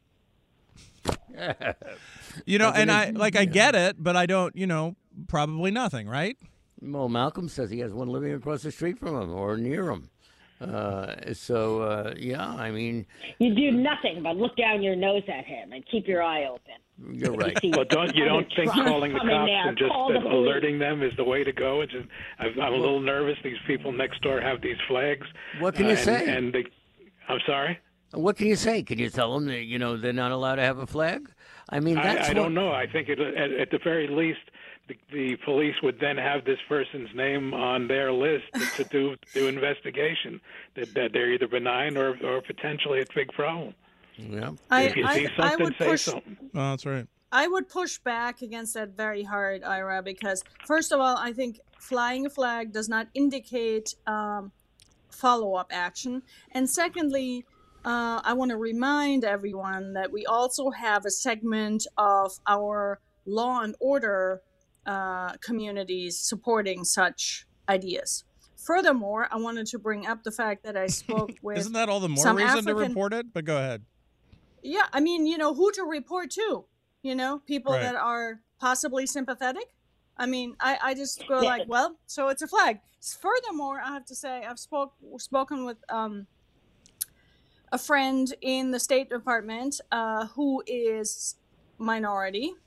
B: You know, and I, like, I get it, but I don't, you know, probably nothing, right?
C: Well, Malcolm says he has one living across the street from him or near him. Uh, so, uh, yeah, I mean...
E: You do nothing but look down your nose at him and keep your eye open.
C: You're right.
K: Well, don't you don't think calling the cops and just the alerting them is the way to go? It's just, I'm, I'm a little nervous. These people next door have these flags.
C: What can you
K: uh,
C: say?
K: And, and they, I'm sorry?
C: What can you say? Can you tell them that, you know, they're not allowed to have a flag? I mean, that's
K: I, I
C: what...
K: don't know. I think it, at, at the very least... The, the police would then have this person's name on their list to, to do do investigation. That, that they're either benign or or potentially a big problem.
C: Yeah.
J: I,
K: if you
J: I,
K: see something,
J: I would
K: say
J: push,
K: something.
B: Oh, that's right.
J: I would push back against that very hard, Ira, because first of all, I think flying a flag does not indicate um, follow-up action, and secondly, uh, I want to remind everyone that we also have a segment of our law and order Uh, communities supporting such ideas. Furthermore, I wanted to bring up the fact that I spoke with
B: Isn't that all the more
J: some
B: reason
J: African...
B: to report it? But go ahead.
J: Yeah, I mean, you know, who to report to? You know, people
B: right.
J: that are possibly sympathetic? I mean, I, I just go like, well, so it's a flag. Furthermore, I have to say, I've spoke spoken with um, a friend in the State Department uh, who is minority,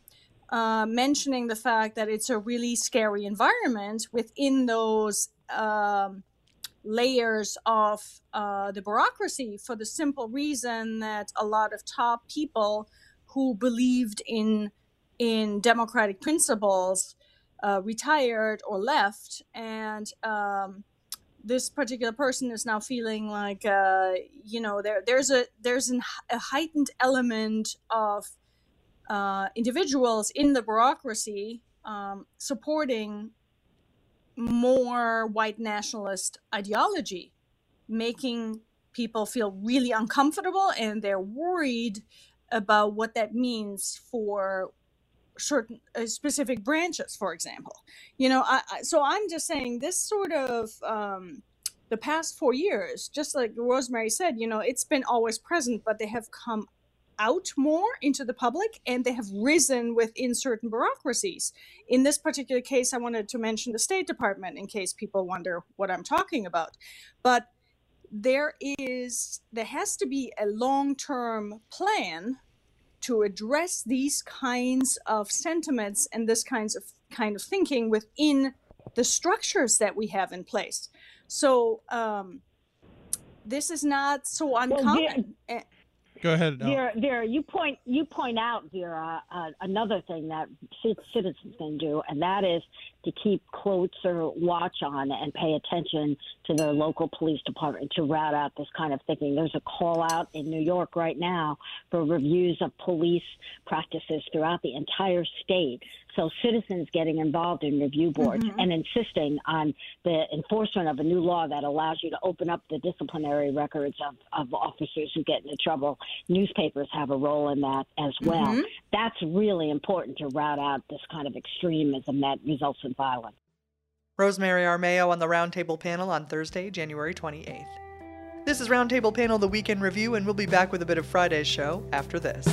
J: uh, mentioning the fact that it's a really scary environment within those um, layers of uh, the bureaucracy, for the simple reason that a lot of top people who believed in in democratic principles uh, retired or left, and um, this particular person is now feeling like uh, you know there there's a there's an, a heightened element of uh, individuals in the bureaucracy um, supporting more white nationalist ideology, making people feel really uncomfortable, and they're worried about what that means for certain uh, specific branches, for example. You know, I, I, so I'm just saying this sort of um, the past four years, just like Rosemary said, you know, it's been always present, but they have come out more into the public, and they have risen within certain bureaucracies. In this particular case, I wanted to mention the State Department in case people wonder what I'm talking about. But there is, there has to be a long-term plan to address these kinds of sentiments and this kinds of kind of thinking within the structures that we have in place. So um, this is not so uncommon.
E: Well,
B: Go ahead. No.
E: Vera, Vera, you point you point out, Vera, uh, another thing that citizens can do, and that is to keep closer watch on and pay attention to their local police department to rout out this kind of thinking. There's a call out in New York right now for reviews of police practices throughout the entire state. So citizens getting involved in review boards mm-hmm. and insisting on the enforcement of a new law that allows you to open up the disciplinary records of, of officers who get into trouble. Newspapers have a role in that as well. Mm-hmm. That's really important to rout out this kind of extremism that results in violence.
A: Rosemary Armao on the Roundtable panel on Thursday, January twenty-eighth. This is Roundtable Panel, the Weekend Review, and we'll be back with a bit of Friday's show after this.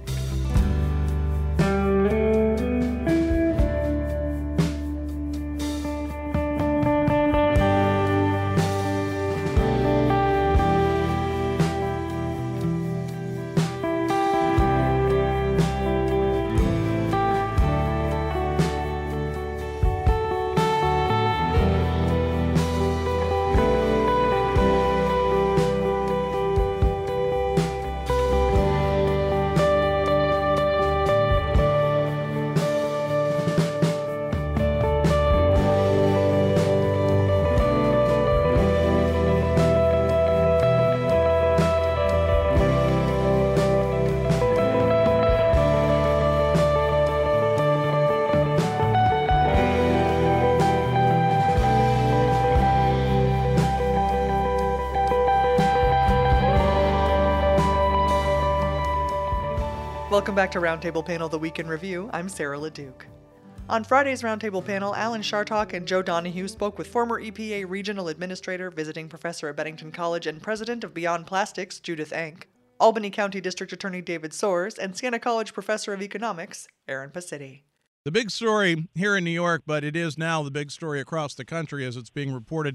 A: Welcome back to Roundtable Panel, the Weekend Review. I'm Sarah LeDuc. On Friday's Roundtable Panel, Alan Chartock and Joe Donahue spoke with former E P A Regional Administrator, visiting professor at Bennington College, and president of Beyond Plastics, Judith Enck, Albany County District Attorney David Soares, and Siena College Professor of Economics, Aaron Pacitti.
B: The big story here in New York, but it is now the big story across the country as it's being reported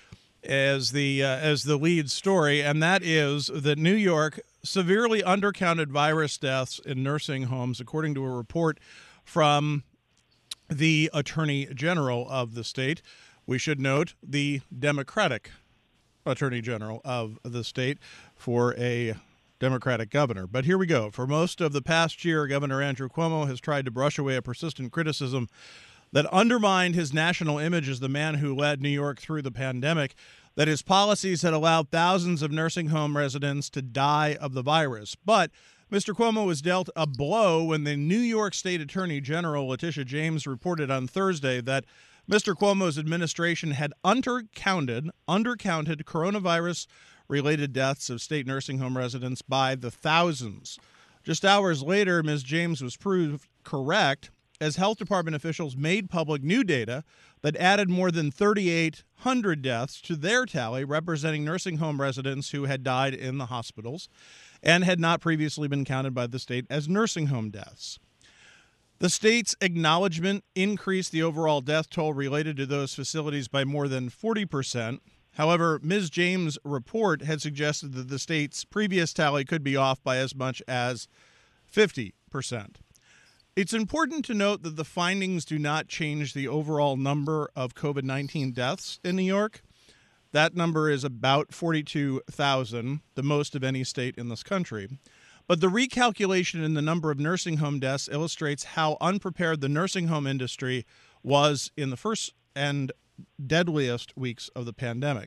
B: as the uh, as the lead story, and that is that New York severely undercounted virus deaths in nursing homes, according to a report from the Attorney General of the state. We should note the Democratic Attorney General of the state for a Democratic governor. But here we go. For most of the past year, Governor Andrew Cuomo has tried to brush away a persistent criticism that undermined his national image as the man who led New York through the pandemic, that his policies had allowed thousands of nursing home residents to die of the virus. But Mister Cuomo was dealt a blow when the New York State Attorney General, Letitia James, reported on Thursday that Mister Cuomo's administration had undercounted, undercounted coronavirus-related deaths of state nursing home residents by the thousands. Just hours later, Miz James was proved correct, as health department officials made public new data that added more than thirty-eight hundred deaths to their tally, representing nursing home residents who had died in the hospitals and had not previously been counted by the state as nursing home deaths. The state's acknowledgement increased the overall death toll related to those facilities by more than forty percent. However, Miz James' report had suggested that the state's previous tally could be off by as much as fifty percent. It's important to note that the findings do not change the overall number of COVID nineteen deaths in New York. That number is about forty-two thousand, the most of any state in this country. But the recalculation in the number of nursing home deaths illustrates how unprepared the nursing home industry was in the first and deadliest weeks of the pandemic.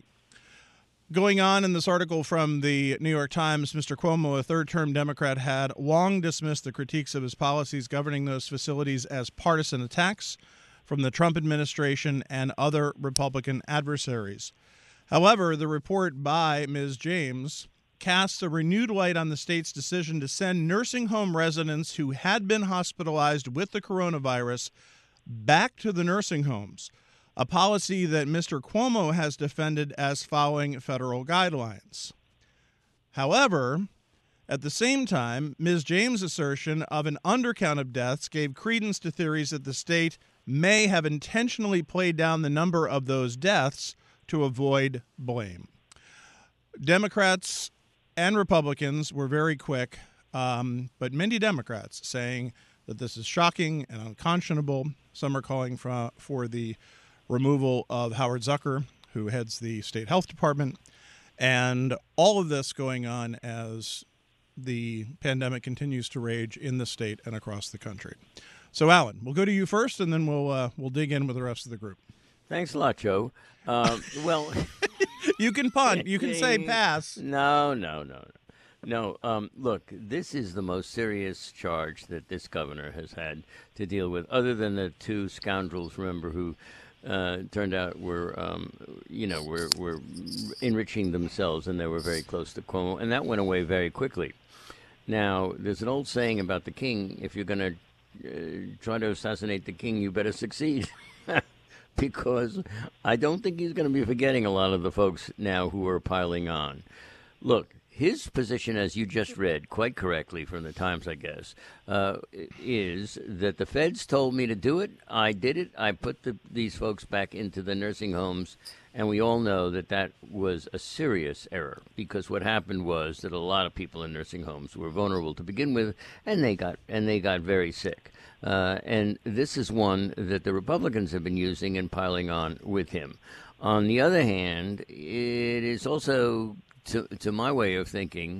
B: Going on in this article from the New York Times, Mister Cuomo, a third-term Democrat, had long dismissed the critiques of his policies governing those facilities as partisan attacks from the Trump administration and other Republican adversaries. However, the report by Miz James casts a renewed light on the state's decision to send nursing home residents who had been hospitalized with the coronavirus back to the nursing homes, a policy that Mister Cuomo has defended as following federal guidelines. However, at the same time, Miz James' assertion of an undercount of deaths gave credence to theories that the state may have intentionally played down the number of those deaths to avoid blame. Democrats and Republicans were very quick, um, but many Democrats saying that this is shocking and unconscionable. Some are calling for, for the removal of Howard Zucker, who heads the state health department, and all of this going on as the pandemic continues to rage in the state and across the country. So, Alan, we'll go to you first, and then we'll uh, we'll dig in with the rest of the group.
C: Thanks a lot, Joe. Uh, well,
B: you can punt. You can say pass.
C: No, no, no, no. No. Um, look, this is the most serious charge that this governor has had to deal with, other than the two scoundrels, remember, who uh, turned out were, um, you know, were were enriching themselves, and they were very close to Cuomo, and that went away very quickly. Now, there's an old saying about the king: if you're going to uh, try to assassinate the king, you better succeed. Because I don't think he's going to be forgetting a lot of the folks now who are piling on. Look, his position, as you just read quite correctly from the Times, I guess, uh, is that the feds told me to do it. I did it. I put the, these folks back into the nursing homes. And we all know that that was a serious error, because what happened was that a lot of people in nursing homes were vulnerable to begin with, and they got and they got very sick. Uh, and this is one that the Republicans have been using and piling on with him. On the other hand, it is also, to, to my way of thinking,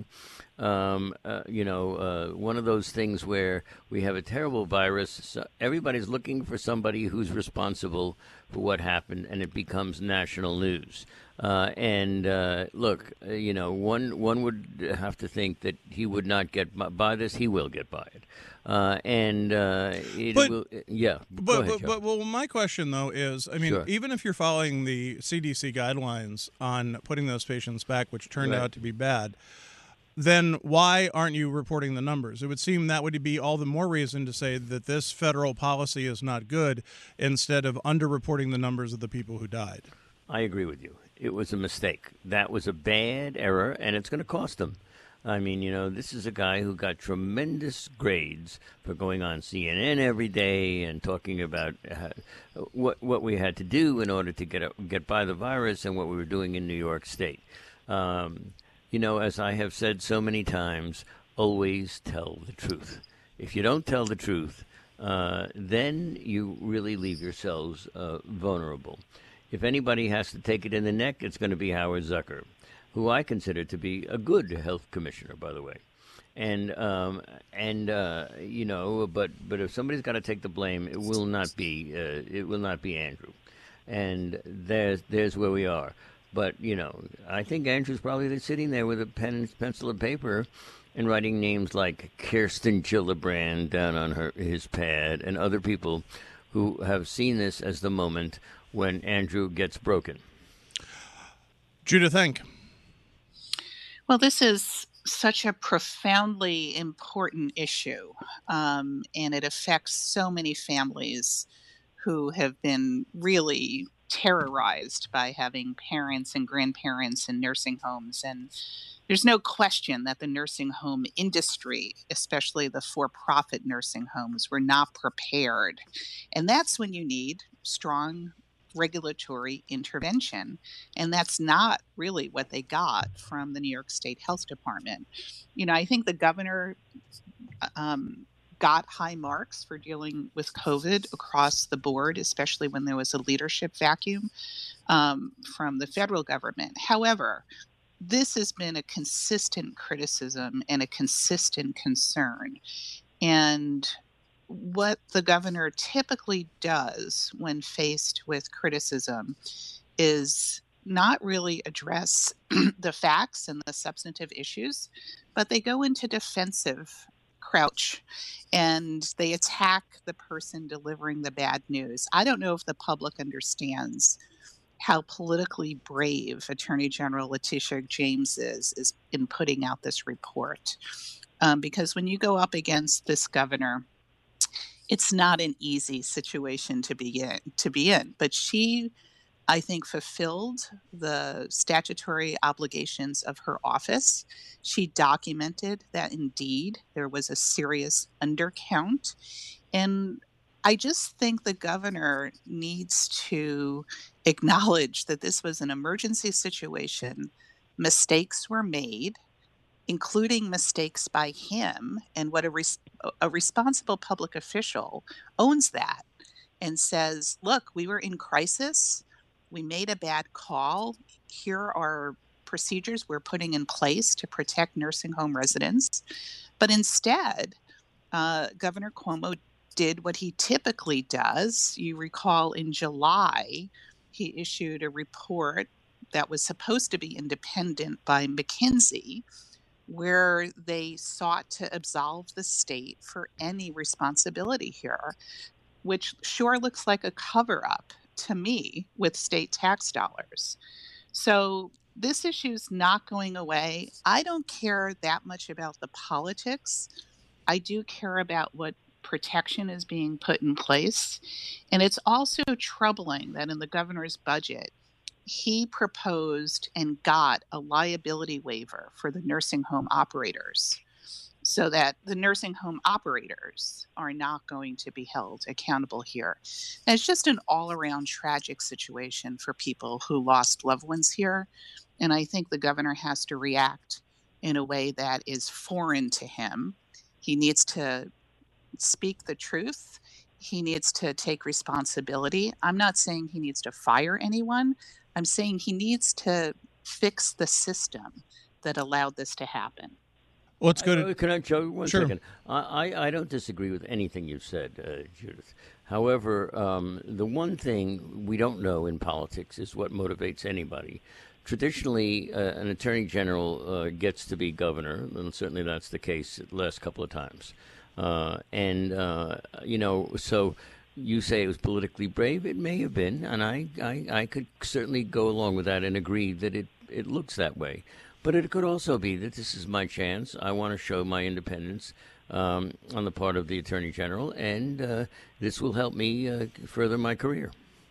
C: um, uh, you know, uh, one of those things where we have a terrible virus. So everybody's looking for somebody who's responsible for what happened, and it becomes national news. Uh, and uh, look, uh, you know, one one would have to think that he would not get by this. He will get by it. Uh, and uh, it
B: but,
C: will, yeah.
B: But,
C: ahead,
B: but, but well, my question though is, I mean,
C: Sure.
B: even if you're following the C D C guidelines on putting those patients back, which turned
C: Right.
B: out to be bad, then why aren't you reporting the numbers? It would seem that would be all the more reason to say that this federal policy is not good, instead of underreporting the numbers of the people who died.
C: I agree with you. It was a mistake. That was a bad error, and it's going to cost them. I mean, you know, this is a guy who got tremendous grades for going on C N N every day and talking about uh, what what we had to do in order to get a, get by the virus and what we were doing in New York State. Um, you know, as I have said so many times, always tell the truth. If you don't tell the truth, uh, then you really leave yourselves uh, vulnerable. If anybody has to take it in the neck, it's going to be Howard Zucker, who I consider to be a good health commissioner, by the way. And, um, and uh, you know, but but if somebody's got to take the blame, it will not be uh, it will not be Andrew. And there's there's where we are. But, you know, I think Andrew's probably sitting there with a pen, pencil and paper and writing names like Kirsten Gillibrand down on her his pad, and other people who have seen this as the moment when Andrew gets broken.
B: Judith Enck.
L: Well, this is such a profoundly important issue, um, and it affects so many families who have been really terrorized by having parents and grandparents in nursing homes. And there's no question that the nursing home industry, especially the for-profit nursing homes, were not prepared. And that's when you need strong regulatory intervention. And that's not really what they got from the New York State Health Department. You know, I think the governor um, got high marks for dealing with COVID across the board, especially when there was a leadership vacuum um, from the federal government. However, this has been a consistent criticism and a consistent concern. And what the governor typically does when faced with criticism is not really address the facts and the substantive issues, but they go into defensive crouch and they attack the person delivering the bad news. I don't know if the public understands how politically brave Attorney General Letitia James is, is in putting out this report. Um, because when you go up against this governor, it's not an easy situation to be in, to be in. But she, I think, fulfilled the statutory obligations of her office. She documented that indeed there was a serious undercount. And I just think the governor needs to acknowledge that this was an emergency situation. Mistakes were made, including mistakes by him, and what a, res- a responsible public official owns that and says, look, we were in crisis. We made a bad call. Here are procedures we're putting in place to protect nursing home residents. But instead, uh, Governor Cuomo did what he typically does. You recall in July, he issued a report that was supposed to be independent by McKinsey, where they sought to absolve the state for any responsibility here, which sure looks like a cover-up to me with state tax dollars. So this issue's not going away. I don't care that much about the politics. I do care about what protection is being put in place. And it's also troubling that in the governor's budget, he proposed and got a liability waiver for the nursing home operators so that the nursing home operators are not going to be held accountable here. And it's just an all-around tragic situation for people who lost loved ones here. And I think the governor has to react in a way that is foreign to him. He needs to speak the truth. He needs to take responsibility. I'm not saying he needs to fire anyone. I'm saying he needs to fix the system that allowed this to happen.
B: Let's go to.
C: Uh, can I, Joe, one
B: sure.
C: second? I, I, I don't disagree with anything you've said, uh, Judith. However, um, the one thing we don't know in politics is what motivates anybody. Traditionally, uh, an attorney general uh, gets to be governor, and certainly that's the case the last couple of times. Uh, and, uh, you know, so you say it was politically brave. It may have been, and I, I, I could certainly go along with that and agree that it, it looks that way. But it could also be that this is my chance. I want to show my independence um, on the part of the attorney general, and uh, this will help me uh, further my career.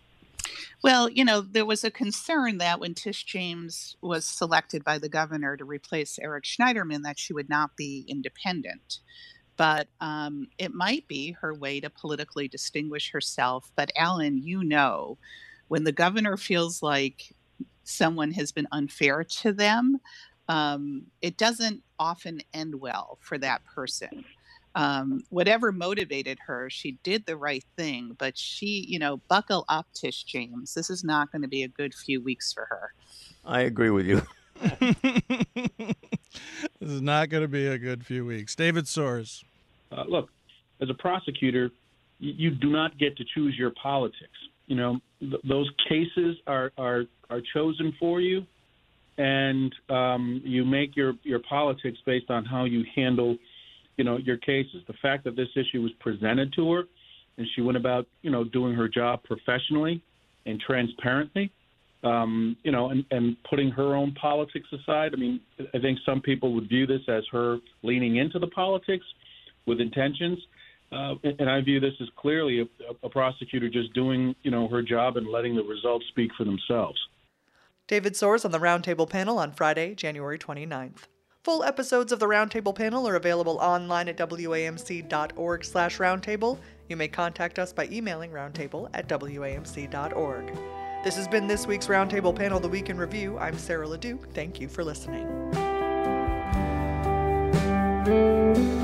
L: Well, you know, there was a concern that when Tish James was selected by the governor to replace Eric Schneiderman, that she would not be independent. But um, it might be her way to politically distinguish herself. But Alan, you know, when the governor feels like someone has been unfair to them, um, it doesn't often end well for that person. Um, whatever motivated her, she did the right thing. But she, you know, buckle up, Tish James. This is not going to be a good few weeks for her.
C: I agree with you.
B: This is not going to be a good few weeks. David Soares.
M: Uh, look, as a prosecutor, you, you do not get to choose your politics. You know, th- those cases are, are are chosen for you, and um, you make your, your politics based on how you handle, you know, your cases. The fact that this issue was presented to her, and she went about, you know, doing her job professionally and transparently, um, you know, and, and putting her own politics aside. I mean, I think some people would view this as her leaning into the politics with intentions. Uh, and I view this as clearly a, a prosecutor just doing, you know, her job and letting the results speak for themselves.
A: David Soares on the Roundtable panel on Friday, January twenty-ninth. Full episodes of the Roundtable panel are available online at W A M C dot org slash roundtable. You may contact us by emailing roundtable at W A M C dot org. This has been this week's Roundtable Panel, The Week in Review. I'm Sarah LeDuc. Thank you for listening.